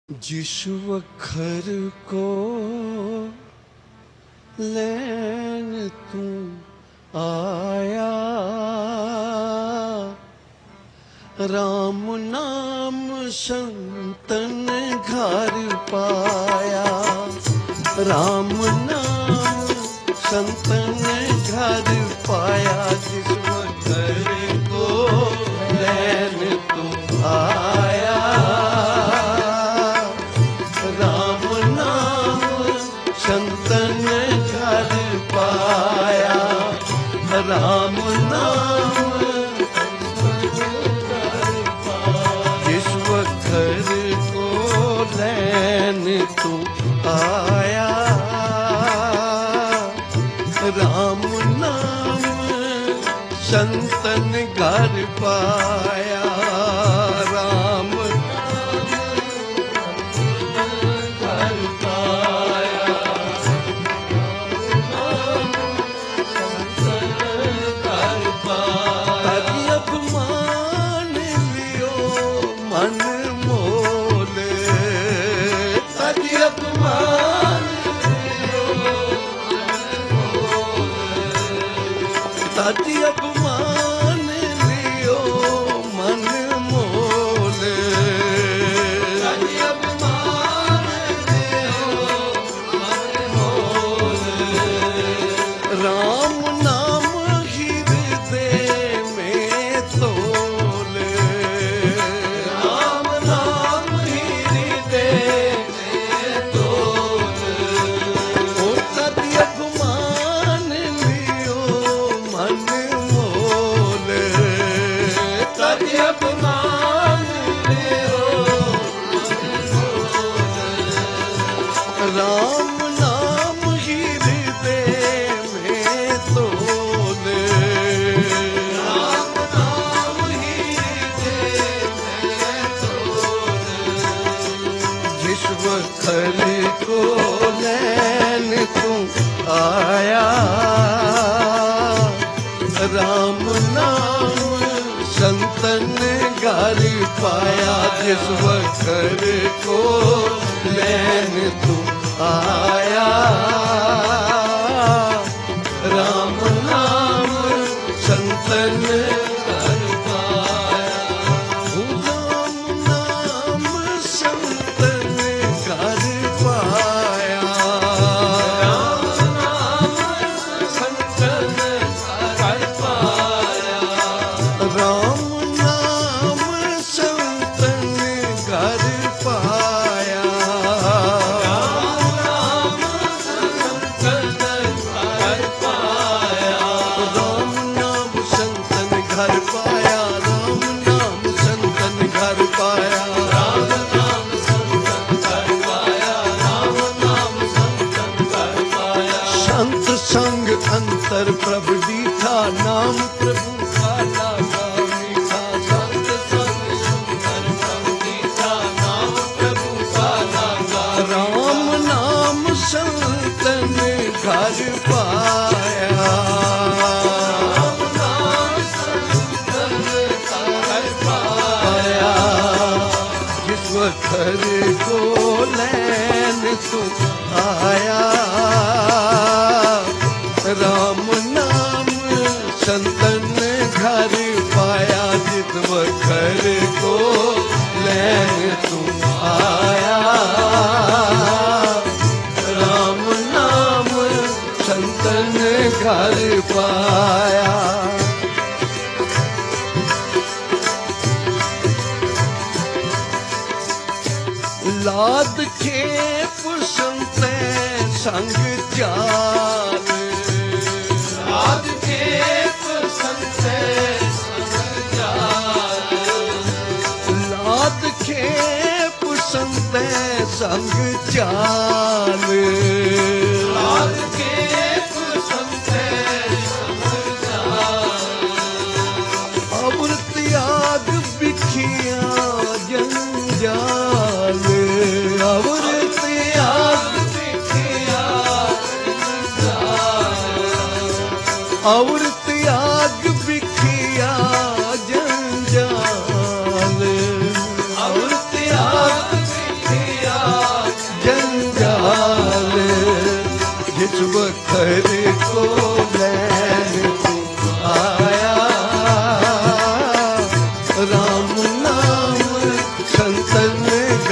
जिस वखर को लैन तू आया, राम नाम संतन घर पाया। राम नाम संतन घर पाया, जिस वखर को लैन तू आया। संतन घर पाया, राम नाम जिस वखर को लैन तू आया। राम नाम संतन घर पाया, राम ताती अपमान लियो मन मोल। ताती अपमान लियो मन मोल। राम नाम हृदय में तोल। राम नाम हृदय में तोल। ओ ताती अपमान लियो मन मोल। ताती अपमान लियो राम नाम हृदय में तोल। राम नाम हृदय में तोल। जिस वखर को लैन तू आया, राम नाम संतन घर पाया। जिस वखर को लैन तू आया, राम नाम संतन घर पाया। राम नाम संतन घर पाया, राम नाम संतन घर पाया। राम नाम संतन घर पाया, राम नाम संतन घर पाया। राम नाम संतन घर पाया, राम नाम संतन घर पाया। राम नाम संतन घर पाया। संत संग अंतर प्रभु दीठा, नाम प्रभु का लागा मीठा। संत संग अंतर प्रभु दीठा, नाम प्रभु का लागा। राम नाम संतन घर पाया, राम नाम संतन घर पाया। जिस वखर को लैन तू आया, राम नाम संतन घर पाया। जिस वखर को लैन तू आया, राम नाम संतन घर पाया। लाद खेप संते संग जाल। लाद खेप संते संग जाल। लाद खेप संते संग जाल। लाद खेप संते संग जाल। अवर त्याग बिखिया जंजाल। अवर त्याग बिखिया जंजाल। अवर त्याग बिखिया जंजाल। अवर त्याग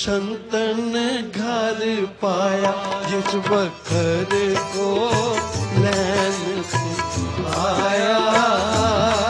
संतन घर पाया जिस बखर को लैन से आया